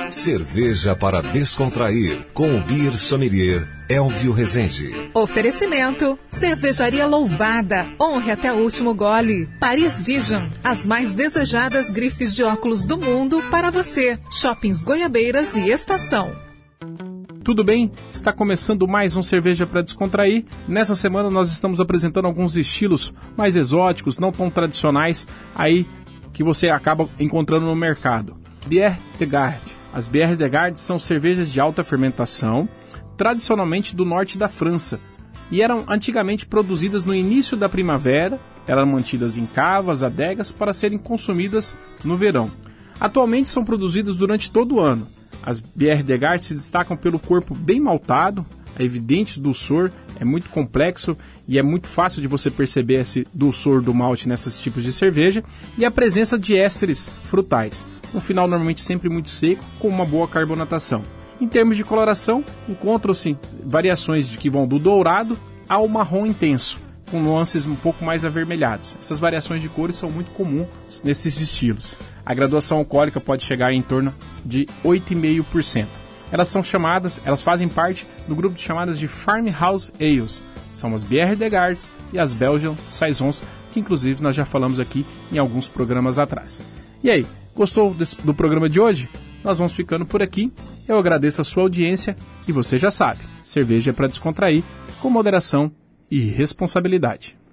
Cerveja para descontrair, com o Beer Sommelier Elvio Rezende. Oferecimento: Cervejaria Louvada. Honre até o último gole. Paris Vision, as mais desejadas grifes de óculos do mundo para você. Shoppings Goiabeiras e Estação. Tudo bem? Está começando mais um Cerveja para Descontrair. Nessa semana nós estamos apresentando alguns estilos mais exóticos, não tão tradicionais, aí que você acaba encontrando no mercado. Bière de Garde. As Bière de Garde são cervejas de alta fermentação, tradicionalmente do norte da França, e eram antigamente produzidas no início da primavera, eram mantidas em cavas, adegas, para serem consumidas no verão. Atualmente são produzidas durante todo o ano. As Bière de Garde se destacam pelo corpo bem maltado, a evidente dulçor, é muito complexo e é muito fácil de você perceber esse dulçor do malte nesses tipos de cerveja, e a presença de ésteres frutais. Um final normalmente sempre muito seco, com uma boa carbonatação. Em termos de coloração, encontram-se variações que vão do dourado ao marrom intenso, com nuances um pouco mais avermelhadas. Essas variações de cores são muito comuns nesses estilos. A graduação alcoólica pode chegar em torno de 8,5%. Elas fazem parte do grupo de chamadas de Farmhouse Ales. São as Bière de Garde e as Belgian Saisons, que inclusive nós já falamos aqui em alguns programas atrás. E aí, gostou do programa de hoje? Nós vamos ficando por aqui. Eu agradeço a sua audiência e você já sabe, cerveja é para descontrair, com moderação e responsabilidade.